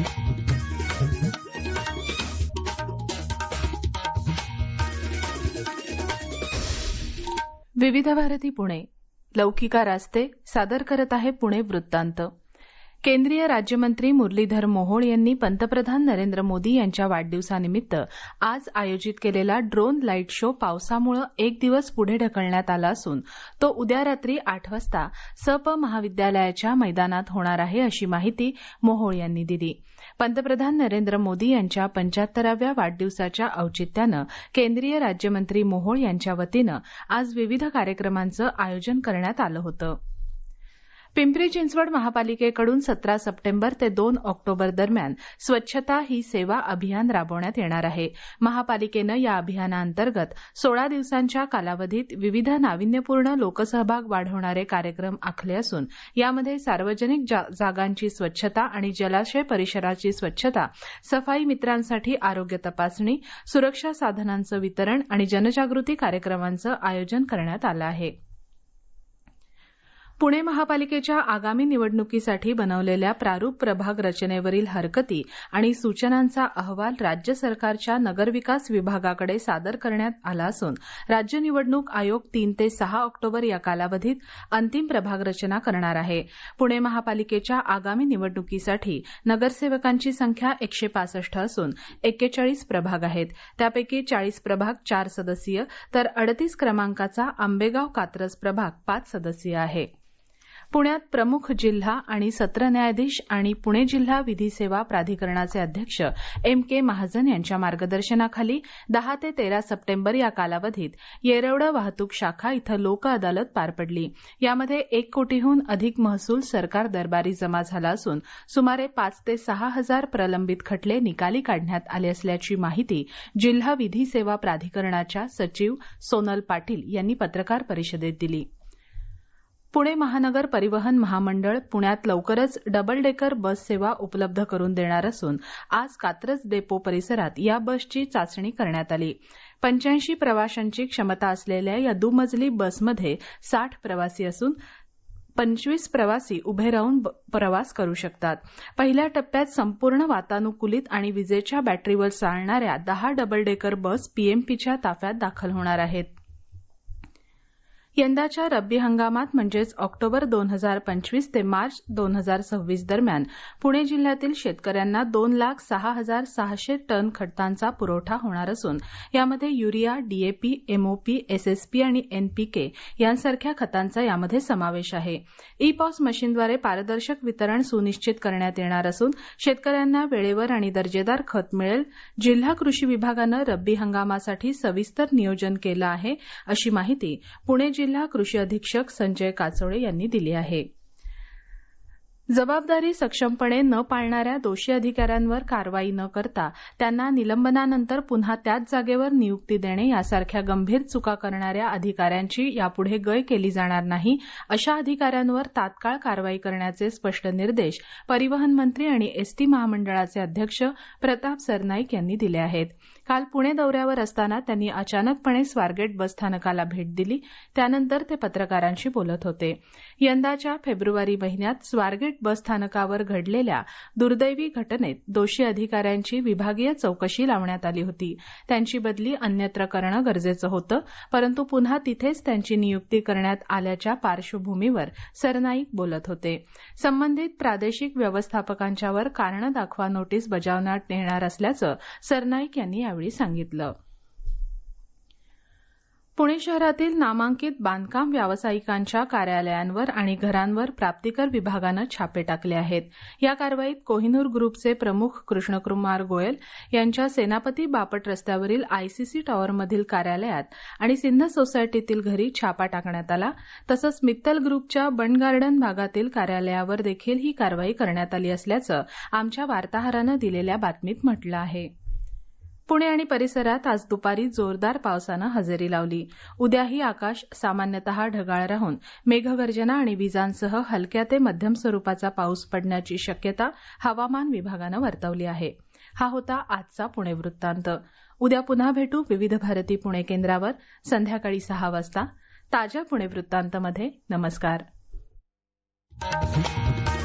विविध भारती पुणे लौकिका रास्ते सादर करत आहे पुणे वृत्तांत. केंद्रीय राज्यमंत्री मुरलीधर मोहोळ यांनी पंतप्रधान नरेंद्र मोदी यांच्या वाढदिवसानिमित्त आज आयोजित केलेला ड्रोन लाईट शो पावसामुळे एक दिवस पुढे ढकलण्यात आला असून तो उद्या रात्री 8 वाजता सप महाविद्यालयाच्या मैदानात होणार आहे अशी माहिती मोहोळ यांनी दिली. पंतप्रधान नरेंद्र मोदी यांच्या 75व्या वाढदिवसाच्या औचित्यानं केंद्रीय राज्यमंत्री मोहोळ यांच्या वतीनं आज विविध कार्यक्रमांचं आयोजन करण्यात आलं होतं. पिंपरी चिंचवड महापालिकेकडून 17 सप्टेंबर ते 2 ऑक्टोबर दरम्यान स्वच्छता ही सेवा अभियान राबवण्यात येणार आहे. महापालिकेनं या अभियानाअंतर्गत 16 दिवसांच्या कालावधीत विविध नाविन्यपूर्ण लोकसहभाग वाढवणारे कार्यक्रम आखले असून यामध्ये सार्वजनिक जागांची स्वच्छता आणि जलाशय परिसराची स्वच्छता, सफाई मित्रांसाठी आरोग्य तपासणी, सुरक्षा साधनांचं वितरण आणि जनजागृती कार्यक्रमांचं आयोजन करण्यात आलं आहे. पुणे महापालिकेच्या आगामी निवडणुकीसाठी बनवलेल्या प्रारूप प्रभाग रचनेवरील हरकती आणि सूचनांचा अहवाल राज्य सरकारच्या नगरविकास विभागाकडे सादर करण्यात आला असून राज्य निवडणूक आयोग 3 ते 6 ऑक्टोबर या कालावधीत अंतिम प्रभाग रचना करणार आहे. पुणे महापालिकेच्या आगामी निवडणुकीसाठी नगरसेवकांची संख्या 165 असून 41 प्रभाग आहेत. त्यापैकी 40 प्रभाग 4 सदस्यीय तर 38 क्रमांकाचा आंबेगाव कात्रज प्रभाग 5 सदस्यीय आहे. पुण्यात प्रमुख जिल्हा आणि सत्र न्यायाधीश आणि पुणे जिल्हा विधी सेवा प्राधिकरणाचे अध्यक्ष एम के महाजन यांच्या मार्गदर्शनाखाली 10 ते 13 सप्टेंबर या कालावधीत येरवडा वाहतूक शाखा इथं लोक अदालत पार पडली. यामध्ये 1 कोटीहून अधिक महसूल सरकार दरबारी जमा झाला असून सुमारे 5 ते 6 हजार प्रलंबित खटले निकाली काढण्यात आले असल्याची माहिती जिल्हा विधी सेवा प्राधिकरणाच्या सचिव सोनल पाटील यांनी पत्रकार परिषदेत दिली. पुणे महानगर परिवहन महामंडळ पुण्यात लवकरच डबल डेकर बस सेवा उपलब्ध करून देणार असून आज कात्रज डेपो परिसरात या बसची चाचणी करण्यात आली. 85 प्रवाशांची क्षमता असलेल्या या दुमजली बसमध्ये 60 प्रवासी असून 25 प्रवासी उभे राहून प्रवास करू शकतात. पहिल्या टप्प्यात संपूर्ण वातानुकूलित आणि विजेच्या बॅटरीवर चालणाऱ्या 10 डबल डेकर बस पीएमपीच्या ताफ्यात दाखल होणार आहेत. यंदाच्या रब्बी हंगामात म्हणजेच ऑक्टोबर 2025 ते मार्च 2026 दरम्यान पुणे जिल्ह्यातील शेतकऱ्यांना 2,06,600 टन खतांचा पुरवठा होणार असून यामध्ये युरिया, डीएपी, एमओपी, एसएसपी आणि एनपीके यांसारख्या खतांचा यामध्ये समावेश आहे. ई-पॉस मशीनद्वारे पारदर्शक वितरण सुनिश्चित करण्यात येणार असून शेतकऱ्यांना वेळेवर आणि दर्जेदार खत मिळेल. जिल्हा कृषी विभागानं रब्बी हंगामासाठी सविस्तर नियोजन केलं आहे अशी माहिती पुणे जिल्हा कृषी अधीक्षक संजय काचोळे यांनी दिली आहे. जबाबदारी सक्षमपणे न पाळणाऱ्या दोषी अधिकाऱ्यांवर कारवाई न करता त्यांना निलंबनानंतर पुन्हा त्याच जागेवर नियुक्ती देणे यासारख्या गंभीर चुका करणाऱ्या अधिकाऱ्यांची यापुढे गय केली जाणार नाही. अशा अधिकाऱ्यांवर तात्काळ कारवाई करण्याचे स्पष्ट निर्देश परिवहन मंत्री आणि एसटी महामंडळाचे अध्यक्ष प्रताप सरनाईक यांनी दिले आहेत. काल पुणे दौऱ्यावर असताना त्यांनी अचानकपणे स्वारगेट बसस्थानकाला भेट दिली. त्यानंतर ते पत्रकारांशी बोलत होते. यंदाच्या फेब्रुवारी महिन्यात स्वारगेट बसस्थानकावर घडलेल्या दुर्दैवी घटनेत दोषी अधिकाऱ्यांची विभागीय चौकशी लावण्यात आली होती. त्यांची बदली अन्यत्र करणं गरजेचं होतं, परंतु पुन्हा तिथेच त्यांची नियुक्ती करण्यात आल्याच्या पार्श्वभूमीवर सरनाईक बोलत होते. संबंधित प्रादेशिक व्यवस्थापकांच्यावर कारणं दाखवा नोटीस बजावण्यात येणार असल्याचं सरनाईक यांनी यावेळी सांगितलं. पुणे शहरातील नामांकित बांधकाम व्यावसायिकांच्या कार्यालयांवर आणि घरांवर प्राप्तिकर विभागानं छापे टाकले आहेत. या कारवाईत कोहिनूर ग्रुपचे प्रमुख कृष्णकुमार गोयल यांच्या सेनापती बापट रस्त्यावरील आयसीसी टॉवरमधील कार्यालयात आणि सिंध सोसायटीतील घरी छापा टाकण्यात आला. तसंच मित्तल ग्रुपच्या बंड गार्डन भागातील कार्यालयावर देखील ही कारवाई करण्यात आली असल्याचं आमच्या वार्ताहरानं दिलेल्या बातमीत म्हटलं आहे. पुणे आणि परिसरात आज दुपारी जोरदार पावसानं हजेरी लावली. उद्याही आकाश सामान्यतः ढगाळ राहून मेघगर्जना आणि विजांसह हलक्या ते मध्यम स्वरूपाचा पाऊस पडण्याची शक्यता हवामान विभागानं वर्तवली आहे. हा होता आजचा पुणे वृत्तांत. उद्या पुन्हा भेटू विविध भारती पुणे केंद्रावर संध्याकाळी 6 वाजता ताज्या पुणे वृत्तांतमध्ये. नमस्कार.